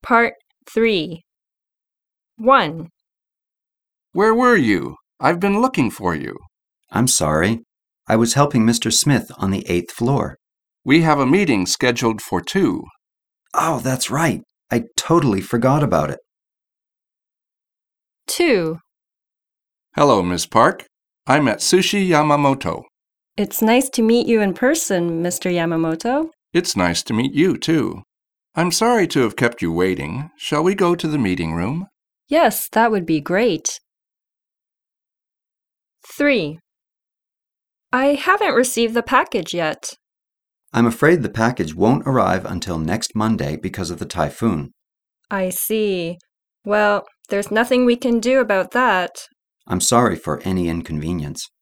Part 3. 1. Where were you? I've been looking for you. I'm sorry. I was helping Mr. Smith on the 8th floor. We have a meeting scheduled for 2. Oh, that's right. I totally forgot about it. 2. Hello, Ms. Park. I'm at Sushi Yamamoto. It's nice to meet you in person, Mr. Yamamoto. It's nice to meet you, too. I'm sorry to have kept you waiting. Shall we go to the meeting room? Yes, that would be great. 3. I haven't received the package yet. I'm afraid the package won't arrive until next Monday because of the typhoon. I see. Well, there's nothing we can do about that. I'm sorry for any inconvenience.